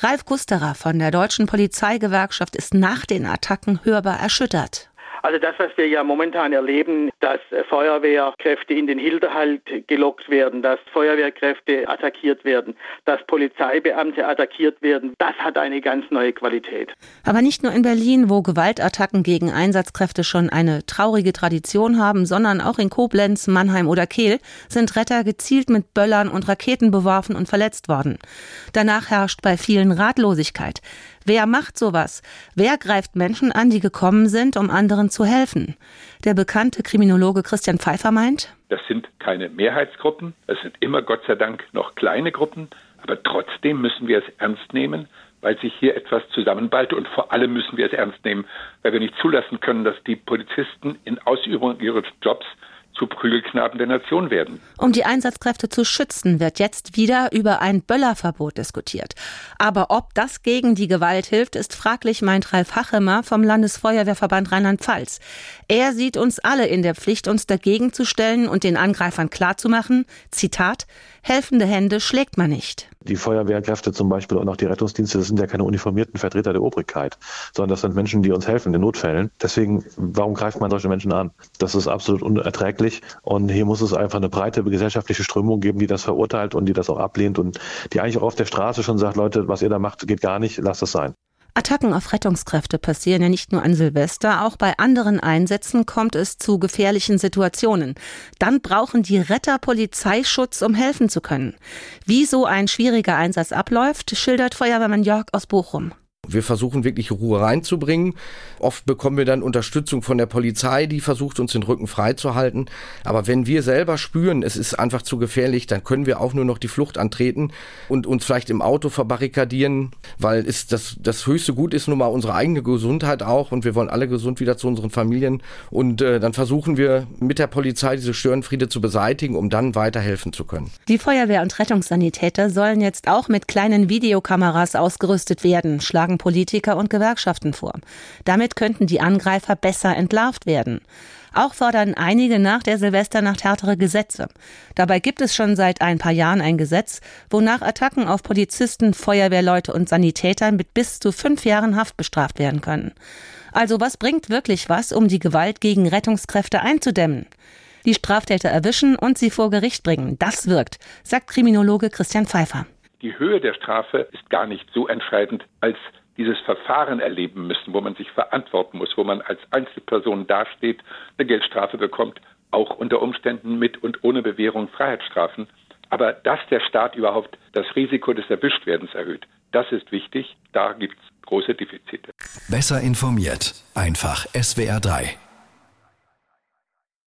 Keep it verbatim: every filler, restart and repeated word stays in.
Ralf Kusterer von der Deutschen Polizeigewerkschaft ist nach den Attacken hörbar erschüttert. Also das, was wir ja momentan erleben, dass Feuerwehrkräfte in den Hinterhalt gelockt werden, dass Feuerwehrkräfte attackiert werden, dass Polizeibeamte attackiert werden, das hat eine ganz neue Qualität. Aber nicht nur in Berlin, wo Gewaltattacken gegen Einsatzkräfte schon eine traurige Tradition haben, sondern auch in Koblenz, Mannheim oder Kehl sind Retter gezielt mit Böllern und Raketen beworfen und verletzt worden. Danach herrscht bei vielen Ratlosigkeit. Wer macht sowas? Wer greift Menschen an, die gekommen sind, um anderen zu helfen? Der bekannte Kriminologe Christian Pfeiffer meint: Das sind keine Mehrheitsgruppen, es sind immer Gott sei Dank noch kleine Gruppen, aber trotzdem müssen wir es ernst nehmen, weil sich hier etwas zusammenballt, und vor allem müssen wir es ernst nehmen, weil wir nicht zulassen können, dass die Polizisten in Ausübung ihres Jobs zu Prügelknaben der Nation werden. Um die Einsatzkräfte zu schützen, wird jetzt wieder über ein Böllerverbot diskutiert. Aber ob das gegen die Gewalt hilft, ist fraglich, meint Ralf Hachemer vom Landesfeuerwehrverband Rheinland-Pfalz. Er sieht uns alle in der Pflicht, uns dagegen zu stellen und den Angreifern klarzumachen, Zitat, helfende Hände schlägt man nicht. Die Feuerwehrkräfte zum Beispiel und auch die Rettungsdienste, das sind ja keine uniformierten Vertreter der Obrigkeit, sondern das sind Menschen, die uns helfen in Notfällen. Deswegen, warum greift man solche Menschen an? Das ist absolut unerträglich, und hier muss es einfach eine breite gesellschaftliche Strömung geben, die das verurteilt und die das auch ablehnt und die eigentlich auch auf der Straße schon sagt, Leute, was ihr da macht, geht gar nicht, lasst es sein. Attacken auf Rettungskräfte passieren ja nicht nur an Silvester, auch bei anderen Einsätzen kommt es zu gefährlichen Situationen. Dann brauchen die Retter Polizeischutz, um helfen zu können. Wie so ein schwieriger Einsatz abläuft, schildert Feuerwehrmann Jörg aus Bochum. Wir versuchen wirklich Ruhe reinzubringen. Oft bekommen wir dann Unterstützung von der Polizei, die versucht, uns den Rücken freizuhalten. Aber wenn wir selber spüren, es ist einfach zu gefährlich, dann können wir auch nur noch die Flucht antreten und uns vielleicht im Auto verbarrikadieren, weil es das, das höchste Gut ist nun mal unsere eigene Gesundheit auch, und wir wollen alle gesund wieder zu unseren Familien. Und äh, dann versuchen wir mit der Polizei diese Störenfriede zu beseitigen, um dann weiterhelfen zu können. Die Feuerwehr- und Rettungssanitäter sollen jetzt auch mit kleinen Videokameras ausgerüstet werden, schlagen Politiker und Gewerkschaften vor. Damit könnten die Angreifer besser entlarvt werden. Auch fordern einige nach der Silvesternacht härtere Gesetze. Dabei gibt es schon seit ein paar Jahren ein Gesetz, wonach Attacken auf Polizisten, Feuerwehrleute und Sanitäter mit bis zu fünf Jahren Haft bestraft werden können. Also was bringt wirklich was, um die Gewalt gegen Rettungskräfte einzudämmen? Die Straftäter erwischen und sie vor Gericht bringen. Das wirkt, sagt Kriminologe Christian Pfeiffer. Die Höhe der Strafe ist gar nicht so entscheidend, als dieses Verfahren erleben müssen, wo man sich verantworten muss, wo man als Einzelperson dasteht, eine Geldstrafe bekommt, auch unter Umständen mit und ohne Bewährung Freiheitsstrafen. Aber dass der Staat überhaupt das Risiko des Erwischtwerdens erhöht, das ist wichtig. Da gibt es große Defizite. Besser informiert. Einfach S W R drei.